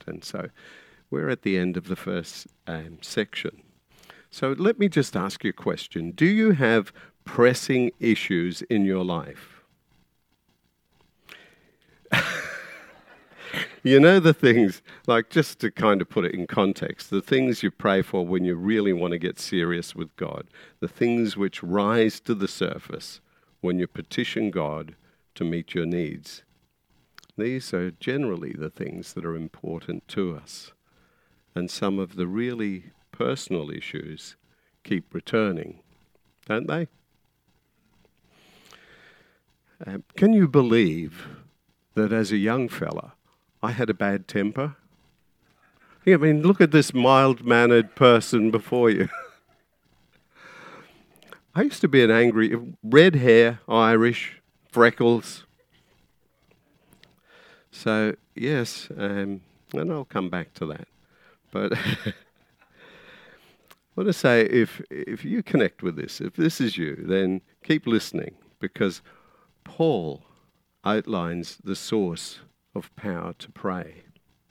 And so we're at the end of the first section. So let me just ask you a question. Do you have pressing issues in your life? You know, the things, like, just to kind of put it in context, the things you pray for when you really want to get serious with God, the things which rise to the surface when you petition God to meet your needs. These are generally the things that are important to us. And some of the really personal issues keep returning, don't they? Can you believe that as a young fella, I had a bad temper? I mean, look at this mild-mannered person before you. I used to be an angry, red hair, Irish, freckles. So, yes, and I'll come back to that. But I want to say, if you connect with this, if this is you, then keep listening, because Paul outlines the source of power to pray.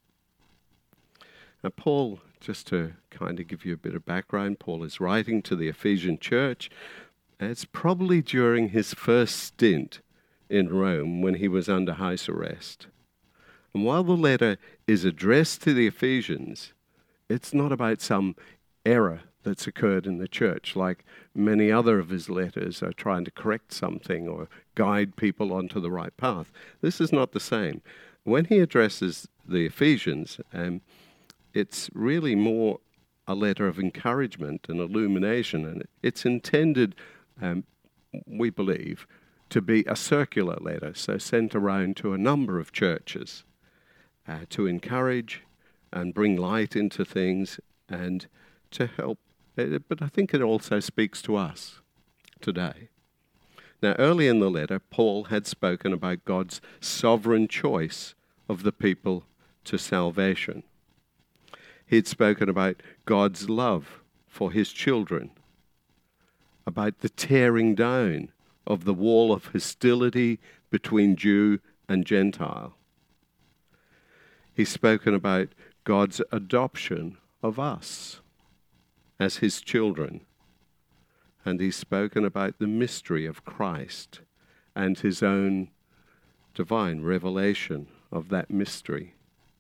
Now, Paul, just to kind of give you a bit of background, Paul is writing to the Ephesian church. It's probably during his first stint in Rome when he was under house arrest. And while the letter is addressed to the Ephesians, it's not about some error that's occurred in the church, like many other of his letters are trying to correct something or guide people onto the right path. This is not the same. When he addresses the Ephesians, it's really more a letter of encouragement and illumination, and it's intended, we believe, to be a circular letter, so sent around to a number of churches to encourage and bring light into things and to help. But I think it also speaks to us today. Now, early in the letter, Paul had spoken about God's sovereign choice of the people to salvation. He'd spoken about God's love for his children, about the tearing down of the wall of hostility between Jew and Gentile. He's spoken about God's adoption of us as his children. And he's spoken about the mystery of Christ and his own divine revelation of that mystery.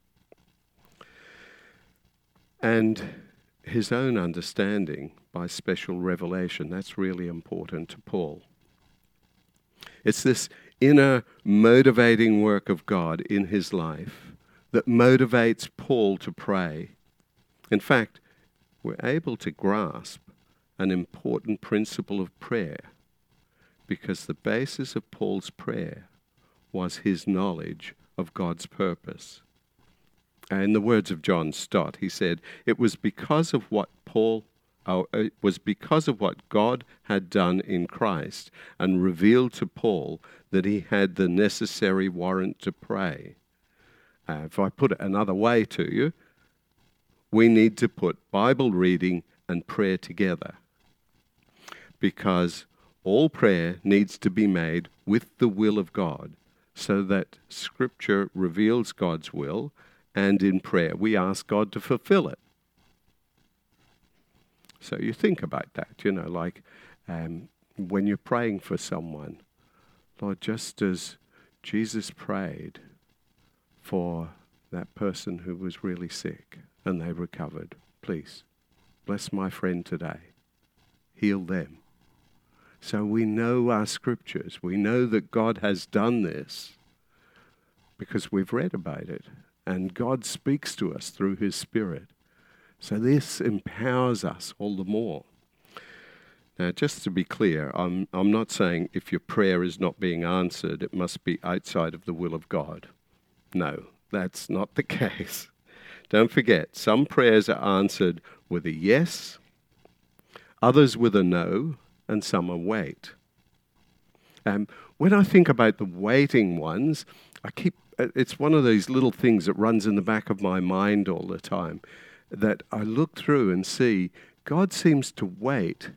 And his own understanding by special revelation. That's really important to Paul. It's this inner motivating work of God in his life that motivates Paul to pray. In fact, we're able to grasp an important principle of prayer because the basis of Paul's prayer was his knowledge of God's purpose. In the words of John Stott, he said, it was because of what God had done in Christ and revealed to Paul that he had the necessary warrant to pray. If I put it another way to you, we need to put Bible reading and prayer together, because all prayer needs to be made with the will of God, so that Scripture reveals God's will, and in prayer we ask God to fulfill it. So you think about that, like when you're praying for someone, Lord, just as Jesus prayed for that person who was really sick and they recovered, please bless my friend today, heal them. So we know our scriptures. We know that God has done this because we've read about it. And God speaks to us through his Spirit. So this empowers us all the more. Now, just to be clear, I'm not saying if your prayer is not being answered, it must be outside of the will of God. No, that's not the case. Don't forget, some prayers are answered with a yes, others with a no, and some are wait. When I think about the waiting ones, it's one of these little things that runs in the back of my mind all the time, that I look through and see God seems to wait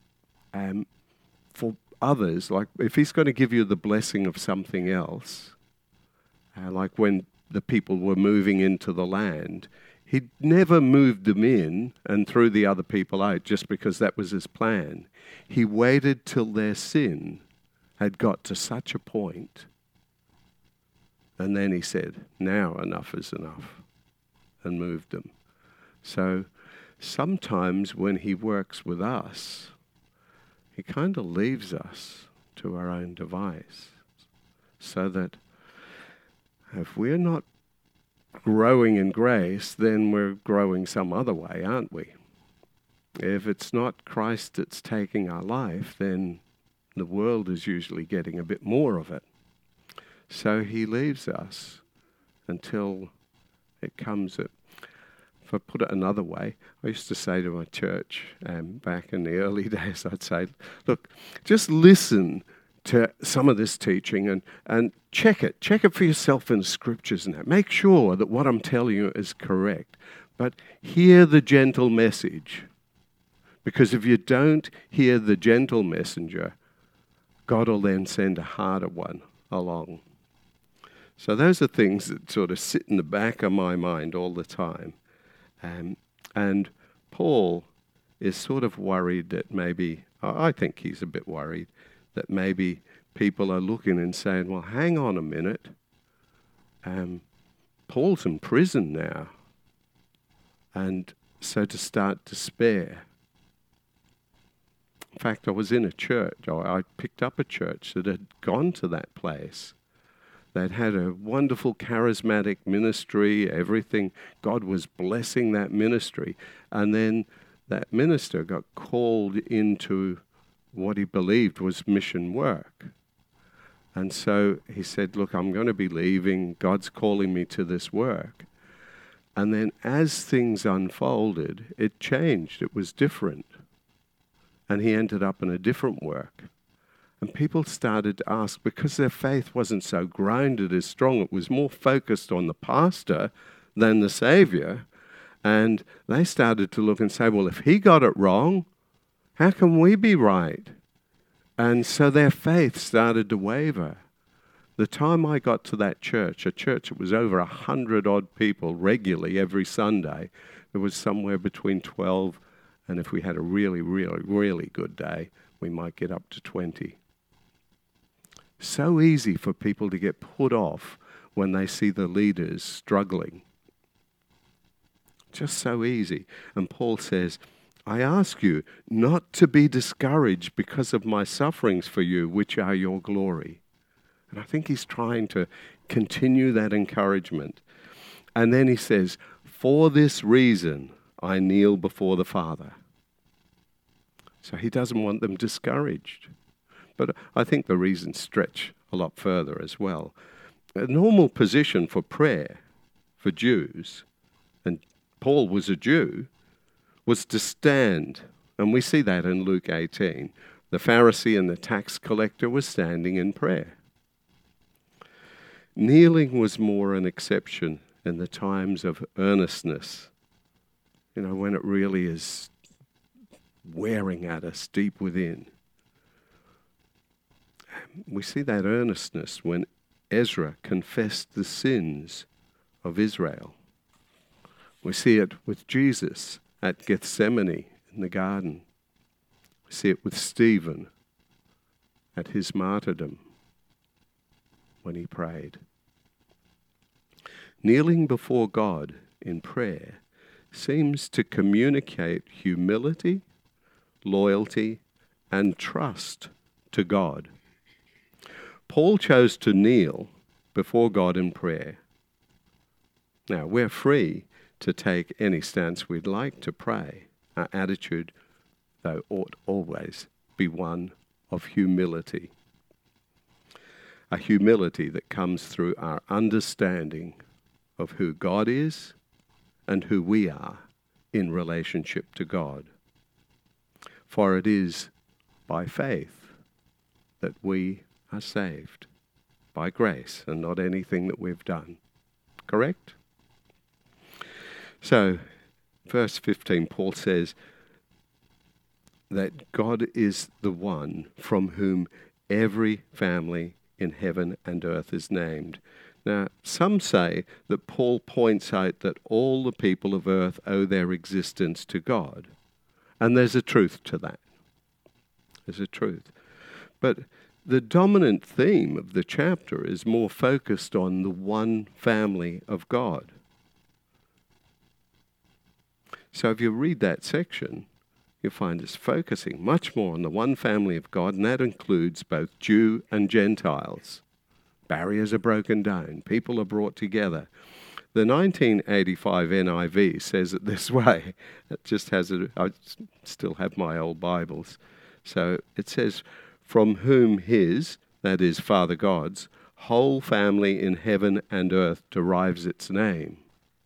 for others. Like if he's going to give you the blessing of something else, like when the people were moving into the land, he never moved them in and threw the other people out just because that was his plan. He waited till their sin had got to such a point, and then he said, now enough is enough, and moved them. So sometimes when he works with us, he kind of leaves us to our own device, so that if we're not growing in grace, then we're growing some other way, aren't we? If it's not Christ that's taking our life, then the world is usually getting a bit more of it. So he leaves us until it comes at, if I put it another way, I used to say to my church back in the early days, I'd say, look, just listen to some of this teaching and check it for yourself in the scriptures and that. Make sure that what I'm telling you is correct. But hear the gentle message. Because if you don't hear the gentle messenger, God will then send a harder one along. So those are things that sort of sit in the back of my mind all the time. And Paul is sort of worried that maybe, I think he's a bit worried, that maybe people are looking and saying, well, hang on a minute. Paul's in prison now. And so to start despair. In fact, I was in a church, I picked up a church that had gone to that place. They'd had a wonderful charismatic ministry, everything. God was blessing that ministry. And then that minister got called into what he believed was mission work. And so he said, look, I'm going to be leaving. God's calling me to this work. And then as things unfolded, it changed. It was different. And he ended up in a different work. And people started to ask, because their faith wasn't so grounded as strong, it was more focused on the pastor than the Savior. And they started to look and say, well, if he got it wrong, how can we be right? And so their faith started to waver. The time I got to that church, a church that was over 100-odd people regularly every Sunday, there was somewhere between 12, and if we had a really, really, really good day, we might get up to 20. So easy for people to get put off when they see the leaders struggling. Just so easy. And Paul says, I ask you not to be discouraged because of my sufferings for you, which are your glory. And I think he's trying to continue that encouragement. And then he says, for this reason I kneel before the Father. So he doesn't want them discouraged. But I think the reasons stretch a lot further as well. A normal position for prayer for Jews, and Paul was a Jew, was to stand. And we see that in Luke 18. The Pharisee and the tax collector were standing in prayer. Kneeling was more an exception in the times of earnestness. You know, when it really is wearing at us deep within. We see that earnestness when Ezra confessed the sins of Israel. We see it with Jesus at Gethsemane in the garden. We see it with Stephen at his martyrdom when he prayed. Kneeling before God in prayer seems to communicate humility, loyalty, and trust to God. Paul chose to kneel before God in prayer. Now, we're free to take any stance we'd like to pray. Our attitude, though, ought always be one of humility. A humility that comes through our understanding of who God is and who we are in relationship to God. For it is by faith that we are saved, by grace and not anything that we've done. Correct? So, verse 15, Paul says that God is the one from whom every family in heaven and earth is named. Now, some say that Paul points out that all the people of earth owe their existence to God. And there's a truth to that. There's a truth. But the dominant theme of the chapter is more focused on the one family of God. So if you read that section, you'll find us focusing much more on the one family of God, and that includes both Jew and Gentiles. Barriers are broken down. People are brought together. The 1985 NIV says it this way. It just has I still have my old Bibles. So it says, from whom his, that is Father God's, whole family in heaven and earth derives its name.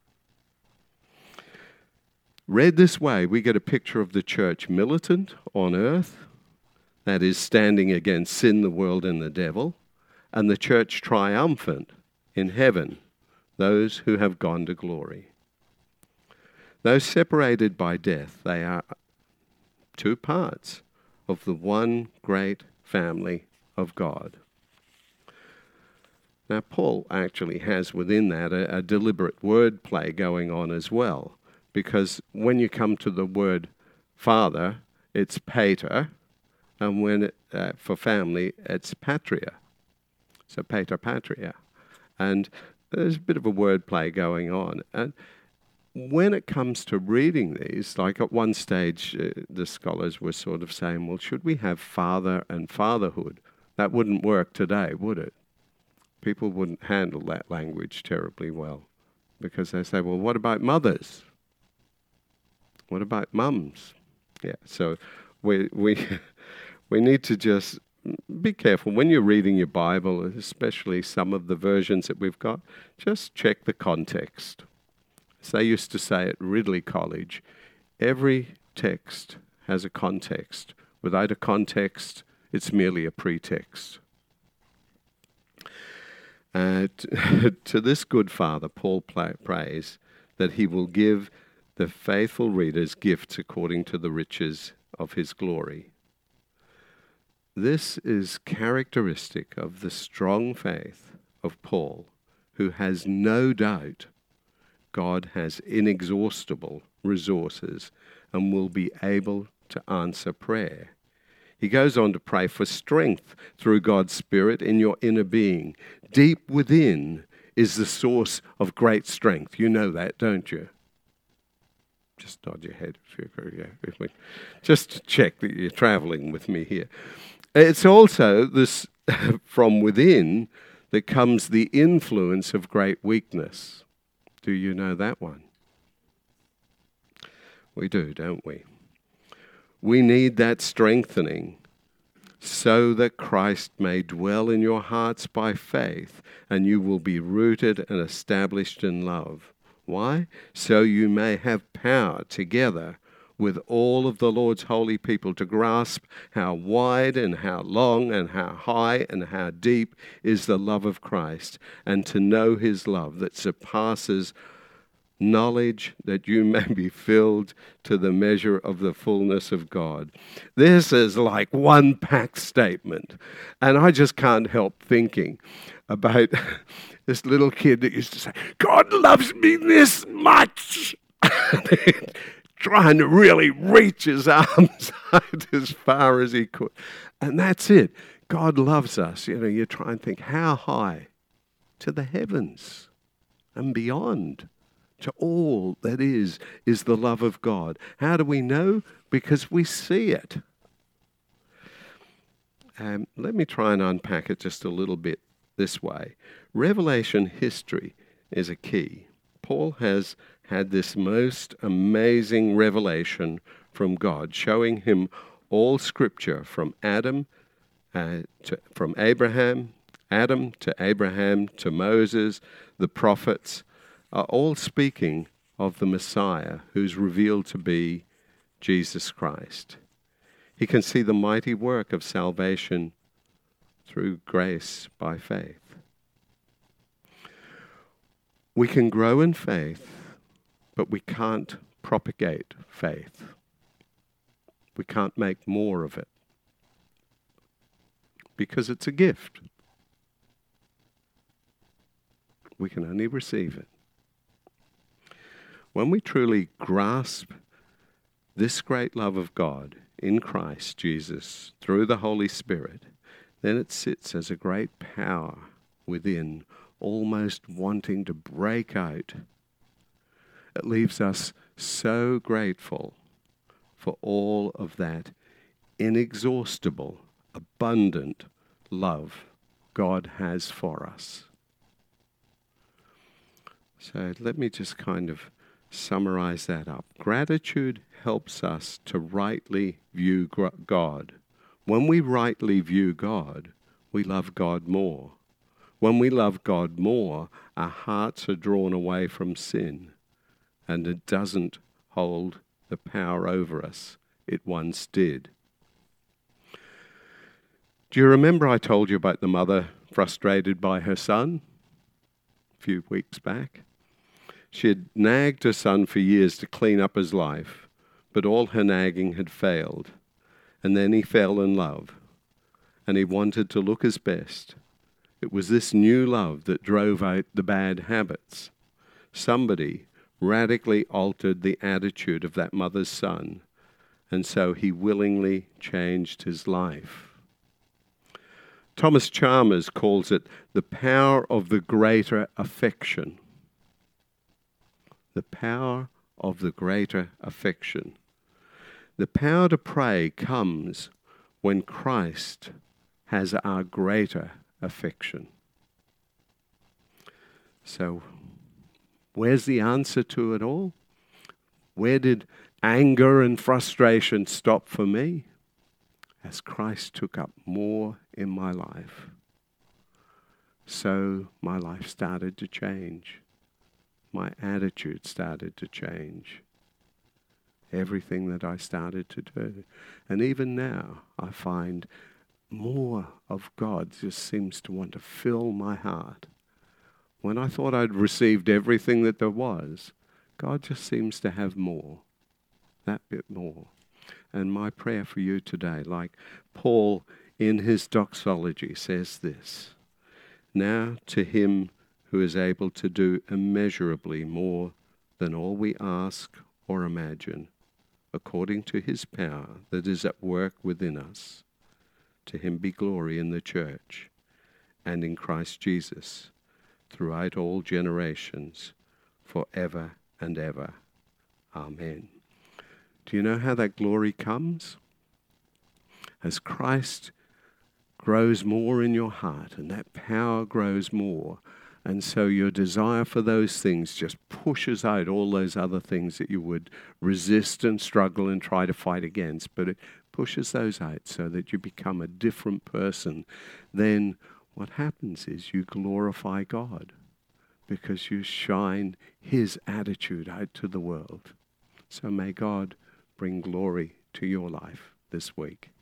Read this way, we get a picture of the church militant on earth, that is standing against sin, the world, and the devil, and the church triumphant in heaven, those who have gone to glory. Those separated by death, they are two parts of the one great family of God. Now, Paul actually has within that a deliberate word play going on as well, because when you come to the word father, it's pater, and when for family, it's patria. So pater, patria. And there's a bit of a word play going on. And when it comes to reading these, like at one stage, the scholars were sort of saying, well, should we have father and fatherhood? That wouldn't work today, would it? People wouldn't handle that language terribly well, because they say, well, what about mothers? What about mums? Yeah, so we need to just be careful. When you're reading your Bible, especially some of the versions that we've got, just check the context. As they used to say at Ridley College, every text has a context. Without a context, it's merely a pretext. To this good Father, Paul prays that he will give the faithful readers gifts according to the riches of his glory. This is characteristic of the strong faith of Paul, who has no doubt God has inexhaustible resources and will be able to answer prayer. He goes on to pray for strength through God's Spirit in your inner being. Deep within is the source of great strength. You know that, don't you? Just nod your head if you agree with me. Just to check that you're traveling with me here. It's also this from within that comes the influence of great weakness. Do you know that one? We do, don't we? We need that strengthening so that Christ may dwell in your hearts by faith, and you will be rooted and established in love. Why? So you may have power together with all of the Lord's holy people to grasp how wide and how long and how high and how deep is the love of Christ, and to know his love that surpasses knowledge, that you may be filled to the measure of the fullness of God. This is like one packed statement. And I just can't help thinking about this little kid that used to say, God loves me this much. Trying to really reach his arms out as far as he could. And that's it. God loves us. You know, you try and think, how high? To the heavens and beyond. To all that is the love of God. How do we know? Because we see it. Let me try and unpack it just a little bit this way. Revelation history is a key. Paul has had this most amazing revelation from God, showing him all Scripture from Adam to Abraham to Moses, the prophets, are all speaking of the Messiah, who's revealed to be Jesus Christ. He can see the mighty work of salvation through grace by faith. We can grow in faith, but we can't propagate faith. We can't make more of it because it's a gift. We can only receive it. When we truly grasp this great love of God in Christ Jesus through the Holy Spirit, then it sits as a great power within, almost wanting to break out. It leaves us so grateful for all of that inexhaustible, abundant love God has for us. So let me just kind of summarize that up. Gratitude helps us to rightly view God. When we rightly view God, we love God more. When we love God more, our hearts are drawn away from sin, and it doesn't hold the power over us it once did. Do you remember I told you about the mother frustrated by her son a few weeks back? She had nagged her son for years to clean up his life, but all her nagging had failed. And then he fell in love, and he wanted to look his best. It was this new love that drove out the bad habits. Somebody radically altered the attitude of that mother's son, and so he willingly changed his life. Thomas Chalmers calls it the power of the greater affection. The power of the greater affection. The power to pray comes when Christ has our greater affection. So, where's the answer to it all? Where did anger and frustration stop for me? As Christ took up more in my life, so my life started to change. My attitude started to change. Everything that I started to do. And even now, I find more of God just seems to want to fill my heart. When I thought I'd received everything that there was, God just seems to have more, that bit more. And my prayer for you today, like Paul in his doxology says this, now to him who is able to do immeasurably more than all we ask or imagine, according to his power that is at work within us. To him be glory in the church and in Christ Jesus throughout all generations, forever and ever. Amen. Do you know how that glory comes? As Christ grows more in your heart and that power grows more, and so your desire for those things just pushes out all those other things that you would resist and struggle and try to fight against. But it pushes those out so that you become a different person. Then what happens is you glorify God because you shine his attitude out to the world. So may God bring glory to your life this week.